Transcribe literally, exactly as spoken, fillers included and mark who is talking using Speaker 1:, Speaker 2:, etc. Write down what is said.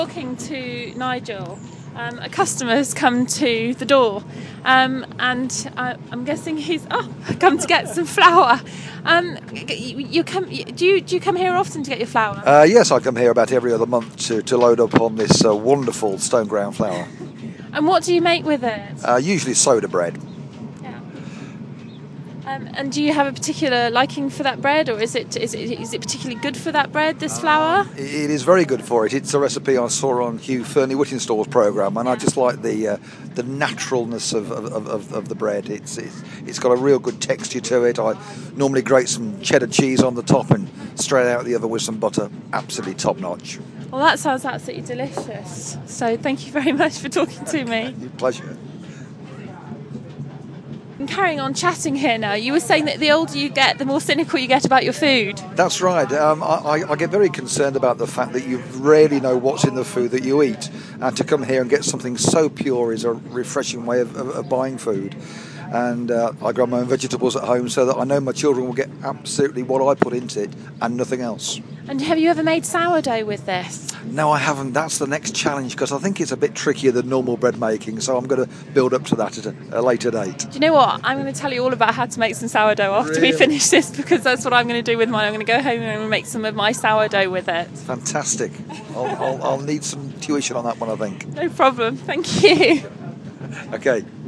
Speaker 1: Talking to Nigel, um, a customer has come to the door, um, and uh, I'm guessing he's oh come to get some flour. Um, you, you come? Do you do you come here often to get your flour?
Speaker 2: Uh, yes, I come here about every other month to, to load up on this uh, wonderful stone ground flour.
Speaker 1: And what do you make with it?
Speaker 2: Uh, usually soda bread.
Speaker 1: Um, and do you have a particular liking for that bread, or is it is it, is it particularly good for that bread, this flour?
Speaker 2: It is very good for it. It's a recipe I saw on Hugh Fearnley-Whittingstall's programme, and I just like the uh, the naturalness of, of, of, of the bread. It's, it's it's got a real good texture to it. I normally grate some cheddar cheese on the top and straight out the oven with some butter. Absolutely top notch.
Speaker 1: Well, that sounds absolutely delicious. So thank you very much for talking to me.
Speaker 2: Pleasure.
Speaker 1: And carrying on chatting here now, you were saying that the older you get, the more cynical you get about your food.
Speaker 2: That's right. Um, I, I get very concerned about the fact that you rarely know what's in the food that you eat. And to come here and get something so pure is a refreshing way of, of, of buying food. And uh, I grow my own vegetables at home so that I know my children will get absolutely what I put into it and nothing else.
Speaker 1: And have you ever made sourdough with this?
Speaker 2: No, I haven't. That's the next challenge because I think it's a bit trickier than normal bread making, so I'm going to build up to that at a, a later date.
Speaker 1: Do you know what? I'm going to tell you all about how to make some sourdough after
Speaker 2: Really?
Speaker 1: we finish this, because that's what I'm going to do with mine. I'm going to go home and make some of my sourdough with it.
Speaker 2: Fantastic. I'll, I'll, I'll need some tuition on that one, I think.
Speaker 1: No problem. Thank you.
Speaker 2: Okay.